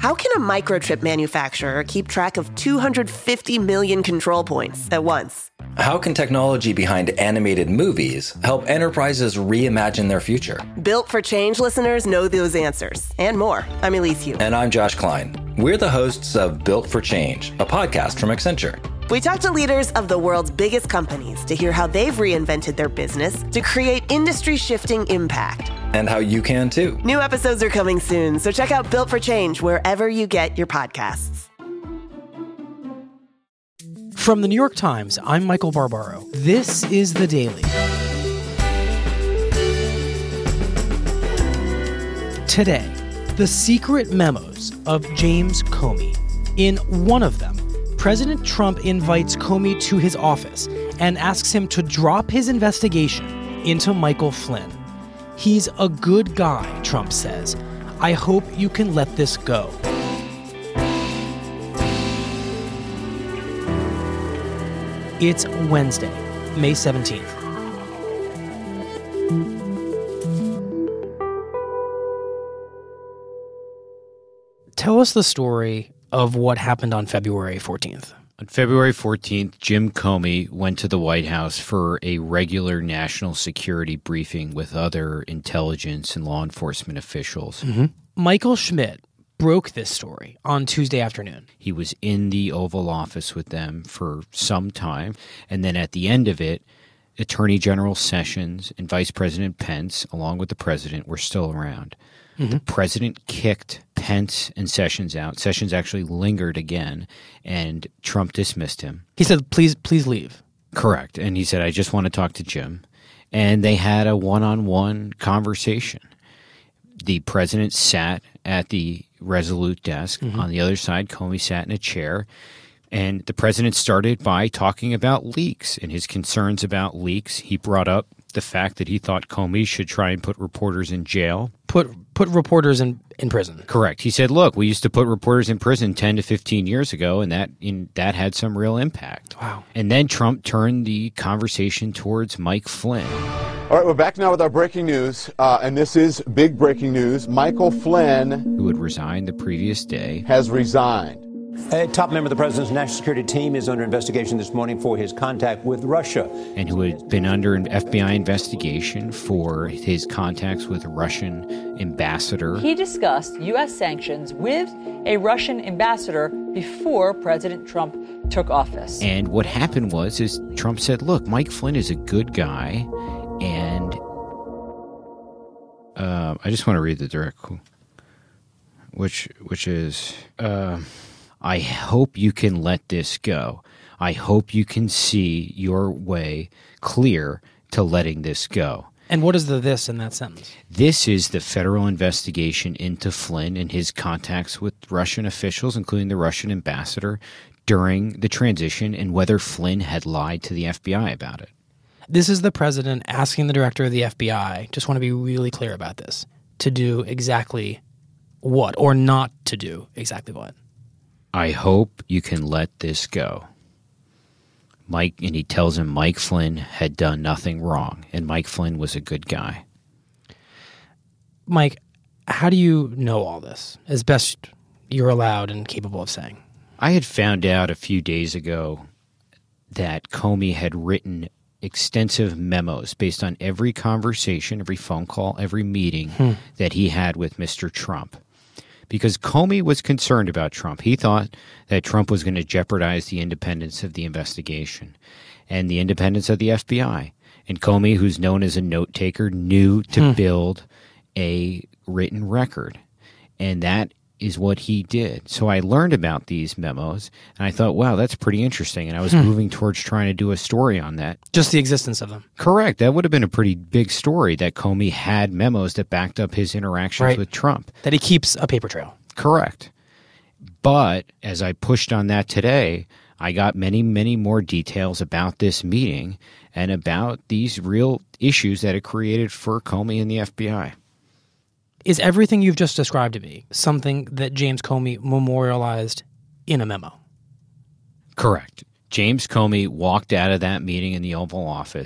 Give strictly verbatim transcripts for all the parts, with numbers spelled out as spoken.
How can a microchip manufacturer keep track of two hundred fifty million control points at once? How can technology behind animated movies help enterprises reimagine their future? Built for Change listeners know those answers and more. I'm Elise Hu. And I'm Josh Klein. We're the hosts of Built for Change, a podcast from Accenture. We talk to leaders of the world's biggest companies to hear how they've reinvented their business to create industry-shifting impact. And how you can too. New episodes are coming soon, so check out Built for Change wherever you get your podcasts. From the New York Times, I'm Michael Barbaro. This is The Daily. Today, the secret memos of James Comey. In one of them, President Trump invites Comey to his office and asks him to drop his investigation into Michael Flynn. He's a good guy, Trump says. I hope you can let this go. It's Wednesday, May seventeenth. Tell us the story of what happened on February fourteenth. On February fourteenth, Jim Comey went to the White House for a regular national security briefing with other intelligence and law enforcement officials. Mm-hmm. Michael Schmidt broke this story on Tuesday afternoon. He was in the Oval Office with them for some time, and then at the end of it, Attorney General Sessions and Vice President Pence, along with the president, were still around. Mm-hmm. The president kicked Pence and Sessions out. Sessions actually lingered again, and Trump dismissed him. He said, please, please leave. Correct. And he said, I just want to talk to Jim. And they had a one-on-one conversation. The president sat at the Resolute desk. Mm-hmm. On the other side, Comey sat in a chair. And the president started by talking about leaks and his concerns about leaks. He brought up the fact that he thought Comey should try and put reporters in jail. Put put reporters in, in prison. Correct. He said, look, we used to put reporters in prison ten to fifteen years ago, and that in, that had some real impact. Wow. And then Trump turned the conversation towards Mike Flynn. All right, we're back now with our breaking news, uh, and this is big breaking news. Michael Flynn, who had resigned the previous day, has resigned. A top member of the president's national security team is under investigation this morning for his contact with Russia. And who had been under an F B I investigation for his contacts with a Russian ambassador. He discussed U S sanctions with a Russian ambassador before President Trump took office. And what happened was is Trump said, look, Mike Flynn is a good guy, and uh, I just want to read the direct quote, which, which is... Uh, I hope you can let this go. I hope you can see your way clear to letting this go. And what is the this in that sentence? This is the federal investigation into Flynn and his contacts with Russian officials, including the Russian ambassador, during the transition, and whether Flynn had lied to the F B I about it. This is the president asking the director of the F B I, just want to be really clear about this, to do exactly what, or not to do exactly what? I hope you can let this go. Mike, and he tells him Mike Flynn had done nothing wrong, and Mike Flynn was a good guy. Mike, how do you know all this, as best you're allowed and capable of saying? I had found out a few days ago that Comey had written extensive memos based on every conversation, every phone call, every meeting hmm. that he had with Mister Trump. Because Comey was concerned about Trump. He thought that Trump was going to jeopardize the independence of the investigation and the independence of the F B I. And Comey, who's known as a note taker, knew to hmm. build a written record. And that is what he did. So I learned about these memos, and I thought, wow, that's pretty interesting. And I was hmm. moving towards trying to do a story on that. Just the existence of them. Correct. That would have been a pretty big story, that Comey had memos that backed up his interactions right. with Trump. That he keeps a paper trail. Correct. But as I pushed on that today, I got many, many more details about this meeting and about these real issues that it created for Comey and the F B I. Is everything you've just described to me something that James Comey memorialized in a memo? Correct. James Comey walked out of that meeting in the Oval Office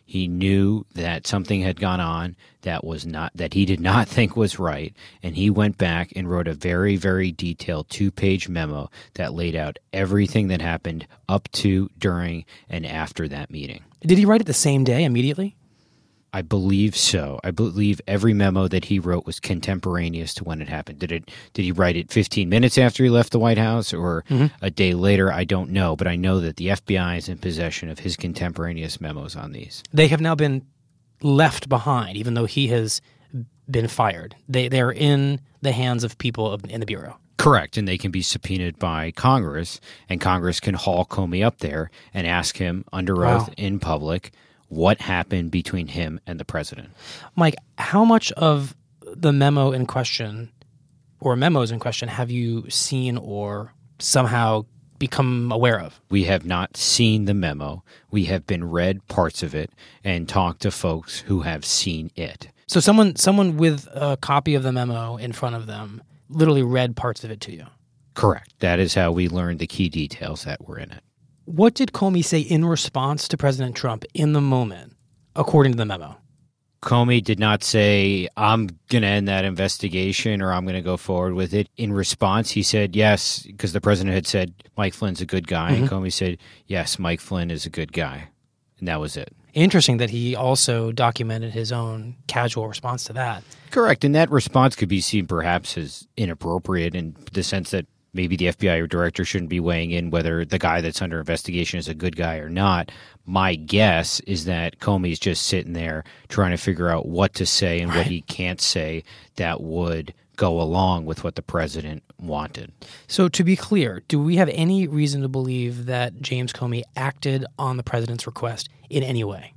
He knew that something had gone on that was not that he did not think was right, and he went back and wrote a very, very detailed two-page memo that laid out everything that happened up to, during, and after that meeting. Did he write it the same day, immediately? I believe so. I believe every memo that he wrote was contemporaneous to when it happened. Did it? Did he write it fifteen minutes after he left the White House or mm-hmm. a day later? I don't know, but I know that the F B I is in possession of his contemporaneous memos on these. They have now been left behind, even though he has been fired. They they're in the hands of people in the Bureau. Correct, and they can be subpoenaed by Congress, and Congress can haul Comey up there and ask him under wow. oath in public what happened between him and the president. Mike, how much of the memo in question or memos in question have you seen or somehow become aware of? We have not seen the memo. We have been read parts of it and talked to folks who have seen it. So someone someone with a copy of the memo in front of them literally read parts of it to you? Correct. That is how we learned the key details that were in it. What did Comey say in response to President Trump in the moment, according to the memo? Comey did not say, I'm going to end that investigation or I'm going to go forward with it. In response, he said, yes, because the president had said, Mike Flynn's a good guy. Mm-hmm. And Comey said, yes, Mike Flynn is a good guy. And that was it. Interesting that he also documented his own casual response to that. Correct. And that response could be seen perhaps as inappropriate in the sense that maybe the F B I director shouldn't be weighing in whether the guy that's under investigation is a good guy or not. My guess is that Comey's just sitting there trying to figure out what to say and right. what he can't say that would go along with what the president wanted. So to be clear, do we have any reason to believe that James Comey acted on the president's request in any way?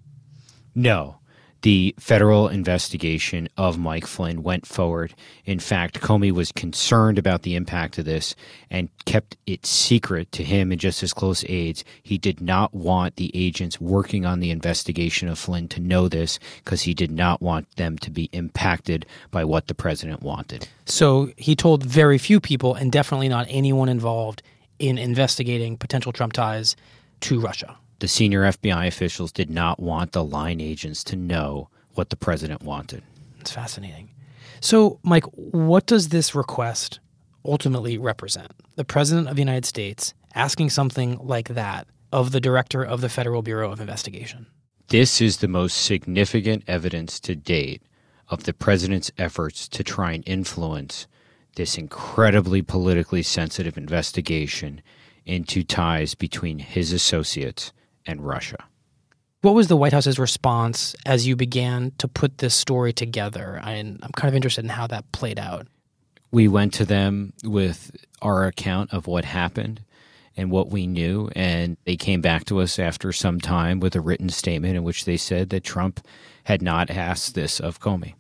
No. The federal investigation of Mike Flynn went forward. In fact, Comey was concerned about the impact of this and kept it secret to him and just his close aides. He did not want the agents working on the investigation of Flynn to know this because he did not want them to be impacted by what the president wanted. So he told very few people, and definitely not anyone involved in investigating potential Trump ties to Russia. The senior F B I officials did not want the line agents to know what the president wanted. It's fascinating. So, Mike, what does this request ultimately represent? The president of the United States asking something like that of the director of the Federal Bureau of Investigation. This is the most significant evidence to date of the president's efforts to try and influence this incredibly politically sensitive investigation into ties between his associates and Russia. What was the White House's response as you began to put this story together? I, I'm kind of interested in how that played out. We went to them with our account of what happened and what we knew, and they came back to us after some time with a written statement in which they said that Trump had not asked this of Comey.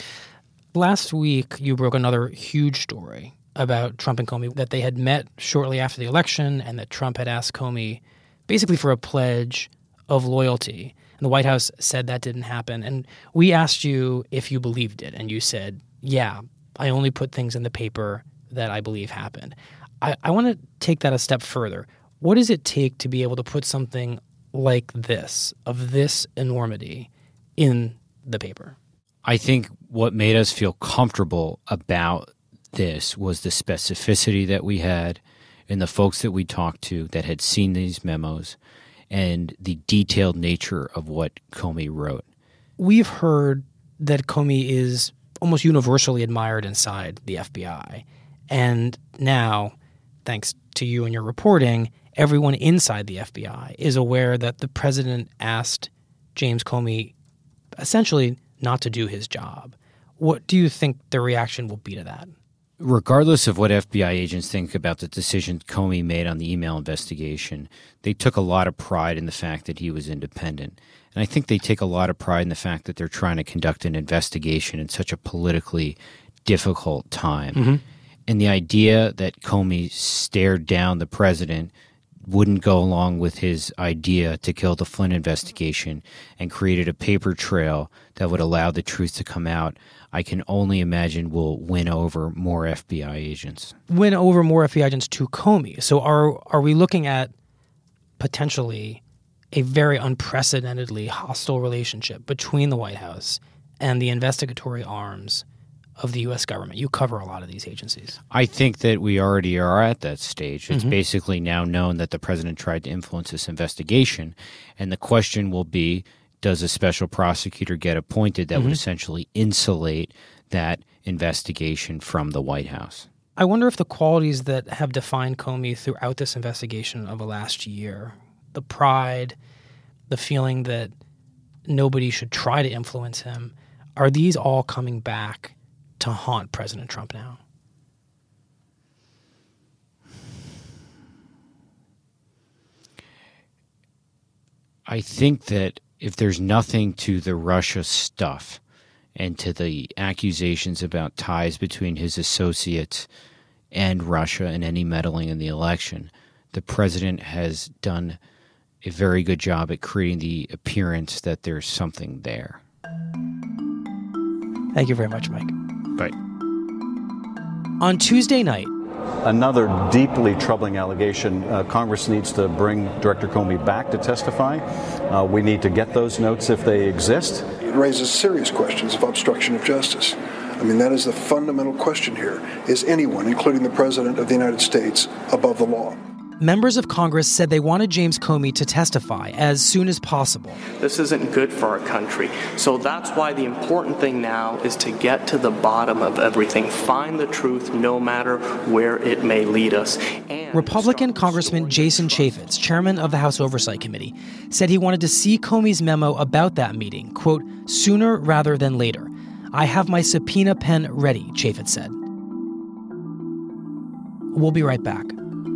Last week, you broke another huge story about Trump and Comey, that they had met shortly after the election and that Trump had asked Comey basically for a pledge of loyalty. And the White House said that didn't happen. And we asked you if you believed it, and you said, yeah, I only put things in the paper that I believe happened. I, I want to take that a step further. What does it take to be able to put something like this, of this enormity, in the paper? I think what made us feel comfortable about this was the specificity that we had and the folks that we talked to that had seen these memos and the detailed nature of what Comey wrote. We've heard that Comey is almost universally admired inside the F B I. And now, thanks to you and your reporting, everyone inside the F B I is aware that the president asked James Comey essentially not to do his job. What do you think the reaction will be to that? Regardless of what F B I agents think about the decision Comey made on the email investigation, they took a lot of pride in the fact that he was independent. And I think they take a lot of pride in the fact that they're trying to conduct an investigation in such a politically difficult time. Mm-hmm. And the idea that Comey stared down the president wouldn't go along with his idea to kill the Flynn investigation and created a paper trail that would allow the truth to come out, I can only imagine will win over more F B I agents. Win over more F B I agents to Comey. So are are we looking at potentially a very unprecedentedly hostile relationship between the White House and the investigatory arms of the U S government. You cover a lot of these agencies. I think that we already are at that stage. It's mm-hmm. basically now known that the president tried to influence this investigation, and the question will be, does a special prosecutor get appointed that mm-hmm. would essentially insulate that investigation from the White House? I wonder if the qualities that have defined Comey throughout this investigation of the last year, the pride, the feeling that nobody should try to influence him, are these all coming back to haunt President Trump now? I think that if there's nothing to the Russia stuff and to the accusations about ties between his associates and Russia and any meddling in the election, the president has done a very good job at creating the appearance that there's something there. Thank you very much, Mike. Bye. On Tuesday night, another deeply troubling allegation. Uh, Congress needs to bring Director Comey back to testify. Uh, we need to get those notes if they exist. It raises serious questions of obstruction of justice. I mean, that is the fundamental question here. Is anyone, including the President of the United States, above the law? Members of Congress said they wanted James Comey to testify as soon as possible. This isn't good for our country. So that's why the important thing now is to get to the bottom of everything, find the truth no matter where it may lead us. And Republican Congressman Jason Chaffetz, chairman of the House Oversight Committee, said he wanted to see Comey's memo about that meeting, quote, sooner rather than later. I have my subpoena pen ready, Chaffetz said. We'll be right back.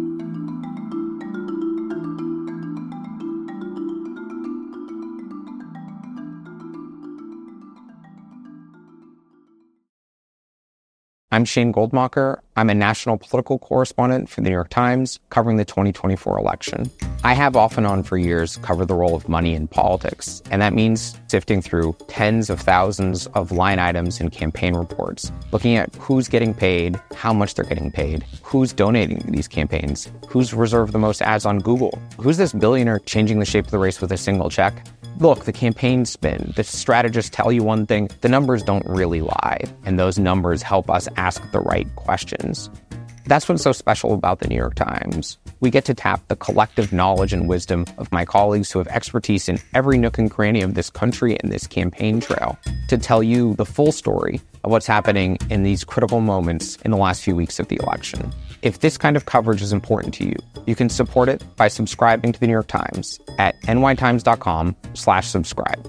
I'm Shane Goldmacher. I'm a national political correspondent for the New York Times, covering the twenty twenty-four election. I have off and on for years covered the role of money in politics, and that means sifting through tens of thousands of line items in campaign reports, looking at who's getting paid, how much they're getting paid, who's donating to these campaigns, who's reserved the most ads on Google, who's this billionaire changing the shape of the race with a single check. Look, the campaign spin, the strategists tell you one thing, the numbers don't really lie, and those numbers help us ask the right questions. That's what's so special about the New York Times. We get to tap the collective knowledge and wisdom of my colleagues who have expertise in every nook and cranny of this country and this campaign trail to tell you the full story of what's happening in these critical moments in the last few weeks of the election. If this kind of coverage is important to you, you can support it by subscribing to the New York Times at nytimes.com slash subscribe.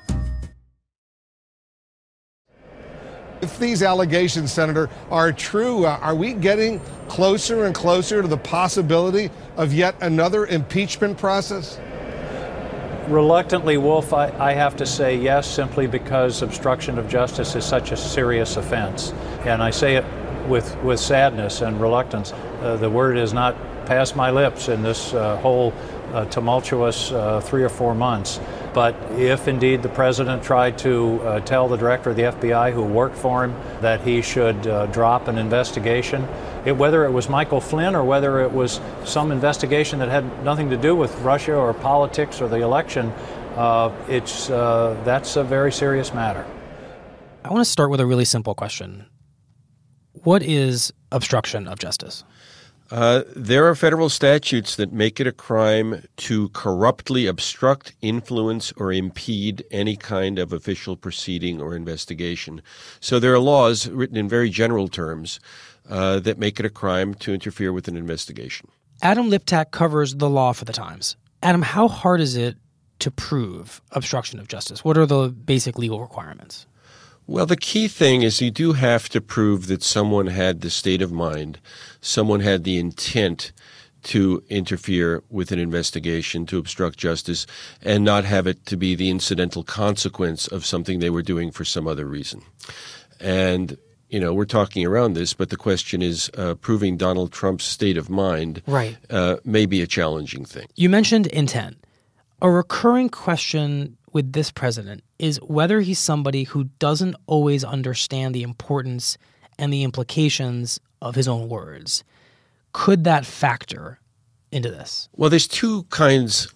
If these allegations, Senator, are true, uh, are we getting closer and closer to the possibility of yet another impeachment process? Reluctantly, Wolf, I, I have to say yes, simply because obstruction of justice is such a serious offense. And I say it with, with sadness and reluctance. Uh, the word has not passed my lips in this uh, whole uh, tumultuous uh, three or four months. But if indeed the president tried to uh, tell the director of the F B I who worked for him that he should uh, drop an investigation, it, whether it was Michael Flynn or whether it was some investigation that had nothing to do with Russia or politics or the election, uh, it's uh, that's a very serious matter. I want to start with a really simple question. What is obstruction of justice? Uh, there are federal statutes that make it a crime to corruptly obstruct, influence, or impede any kind of official proceeding or investigation. So there are laws written in very general terms uh, that make it a crime to interfere with an investigation. Adam Liptak covers the law for the Times. Adam, how hard is it to prove obstruction of justice? What are the basic legal requirements? Well, the key thing is you do have to prove that someone had the state of mind, someone had the intent to interfere with an investigation, to obstruct justice, and not have it to be the incidental consequence of something they were doing for some other reason. And, you know, we're talking around this, but the question is uh, proving Donald Trump's state of mind right. uh, may be a challenging thing. You mentioned intent. A recurring question with this president is whether he's somebody who doesn't always understand the importance and the implications of his own words. Could that factor into this? Well, there's two kinds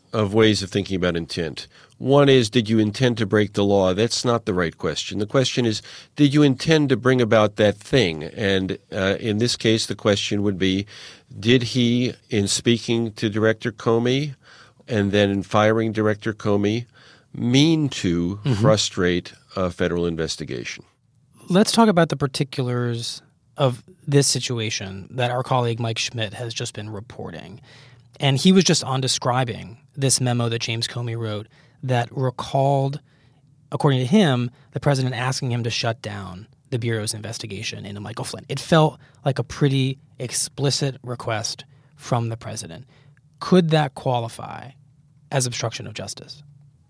of ways of thinking about intent. One is, did you intend to break the law? That's not the right question. The question is, did you intend to bring about that thing? And uh, in this case, the question would be, did he, in speaking to Director Comey and then in firing Director Comey, mean to mm-hmm. frustrate a federal investigation? Let's talk about the particulars of this situation that our colleague Mike Schmidt has just been reporting. And he was just on describing this memo that James Comey wrote that recalled, according to him, the president asking him to shut down the Bureau's investigation into Michael Flynn. It felt like a pretty explicit request from the president. Could that qualify as obstruction of justice?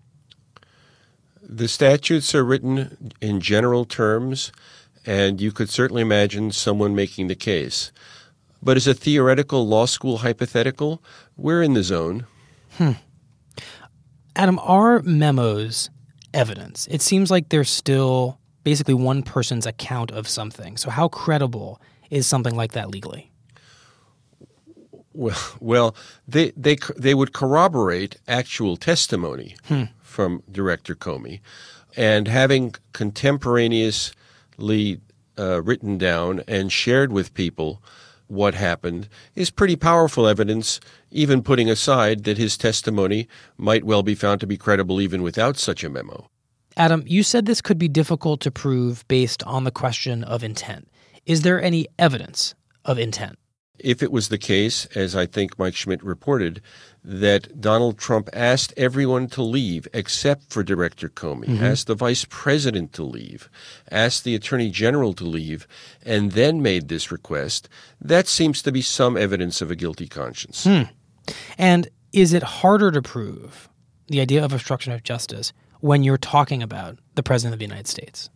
The statutes are written in general terms, and you could certainly imagine someone making the case. But as a theoretical law school hypothetical, we're in the zone. Hmm. Adam, are memos evidence? It seems like they're still basically one person's account of something. So how credible is something like that legally? Well, well, they they they would corroborate actual testimony hmm. from Director Comey, and having contemporaneously uh, written down and shared with people what happened is pretty powerful evidence, even putting aside that his testimony might well be found to be credible even without such a memo. Adam, you said this could be difficult to prove based on the question of intent. Is there any evidence of intent? If it was the case, as I think Mike Schmidt reported, that Donald Trump asked everyone to leave except for Director Comey, mm-hmm. asked the vice president to leave, asked the attorney general to leave, and then made this request, that seems to be some evidence of a guilty conscience. Hmm. And is it harder to prove the idea of obstruction of justice when you're talking about the president of the United States?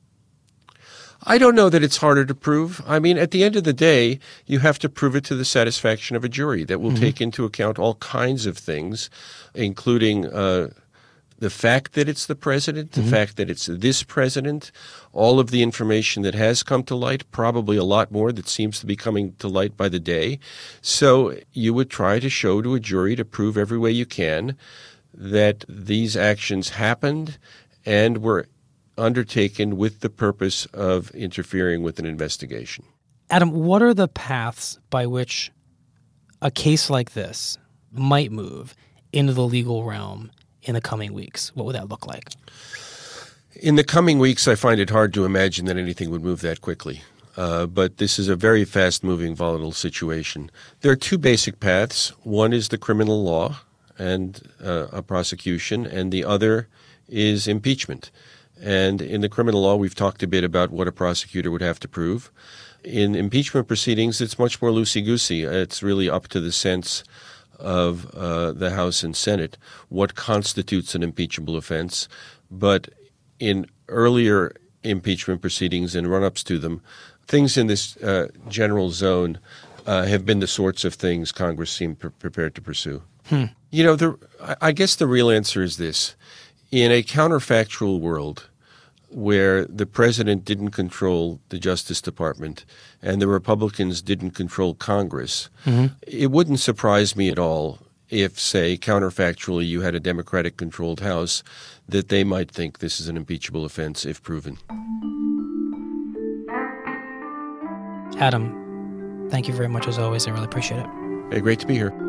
I don't know that it's harder to prove. I mean, at the end of the day, you have to prove it to the satisfaction of a jury that will mm-hmm. take into account all kinds of things, including uh, the fact that it's the president, the mm-hmm. fact that it's this president, all of the information that has come to light, probably a lot more that seems to be coming to light by the day. So you would try to show to a jury, to prove every way you can, that these actions happened and were undertaken with the purpose of interfering with an investigation. Adam, what are the paths by which a case like this might move into the legal realm in the coming weeks? What would that look like? In the coming weeks, I find it hard to imagine that anything would move that quickly. Uh, but this is a very fast-moving, volatile situation. There are two basic paths. One is the criminal law and uh, a prosecution, and the other is impeachment. And in the criminal law, we've talked a bit about what a prosecutor would have to prove. In impeachment proceedings, it's much more loosey-goosey. It's really up to the sense of uh, the House and Senate what constitutes an impeachable offense. But in earlier impeachment proceedings and run-ups to them, things in this uh, general zone uh, have been the sorts of things Congress seemed pre- prepared to pursue. Hmm. You know, the, I guess the real answer is this. In a counterfactual world where the president didn't control the Justice Department and the Republicans didn't control Congress, mm-hmm. it wouldn't surprise me at all if, say, counterfactually you had a Democratic-controlled House, that they might think this is an impeachable offense if proven. Adam, thank you very much as always. I really appreciate it. Hey, great to be here.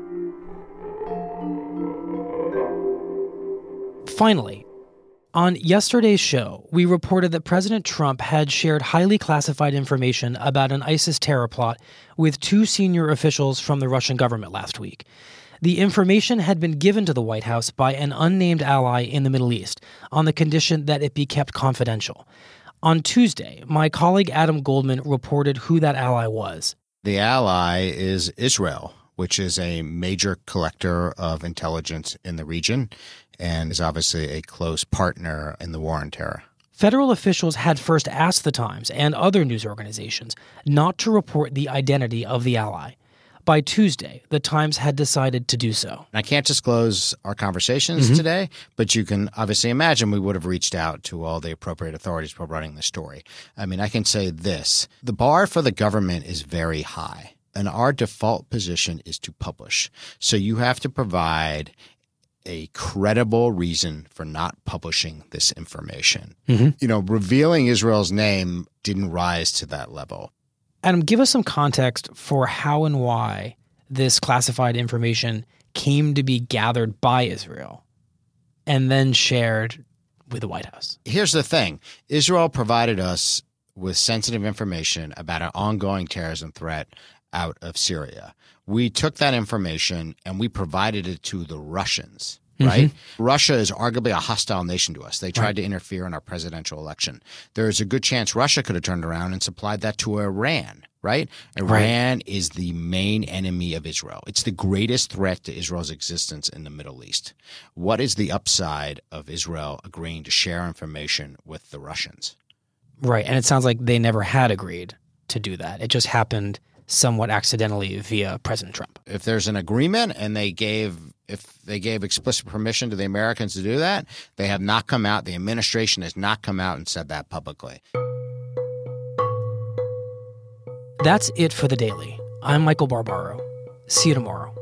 Finally, on yesterday's show, we reported that President Trump had shared highly classified information about an ISIS terror plot with two senior officials from the Russian government last week. The information had been given to the White House by an unnamed ally in the Middle East on the condition that it be kept confidential. On Tuesday, my colleague Adam Goldman reported who that ally was. The ally is Israel, which is a major collector of intelligence in the region and is obviously a close partner in the war on terror. Federal officials had first asked the Times and other news organizations not to report the identity of the ally. By Tuesday, the Times had decided to do so. I can't disclose our conversations mm-hmm. today, but you can obviously imagine we would have reached out to all the appropriate authorities for running the story. I mean, I can say this. The bar for the government is very high. And our default position is to publish. So you have to provide a credible reason for not publishing this information. Mm-hmm. You know, revealing Israel's name didn't rise to that level. Adam, give us some context for how and why this classified information came to be gathered by Israel and then shared with the White House. Here's the thing. Israel provided us with sensitive information about an ongoing terrorism threat out of Syria. We took that information and we provided it to the Russians, right? Mm-hmm. Russia is arguably a hostile nation to us. They tried right. to interfere in our presidential election. There is a good chance Russia could have turned around and supplied that to Iran, right? Iran right. is the main enemy of Israel. It's the greatest threat to Israel's existence in the Middle East. What is the upside of Israel agreeing to share information with the Russians? Right. And it sounds like they never had agreed to do that. It just happened somewhat accidentally via President Trump. If there's an agreement and they gave if they gave explicit permission to the Americans to do that, they have not come out, the administration has not come out and said that publicly. That's it for The Daily. I'm Michael Barbaro. See you tomorrow.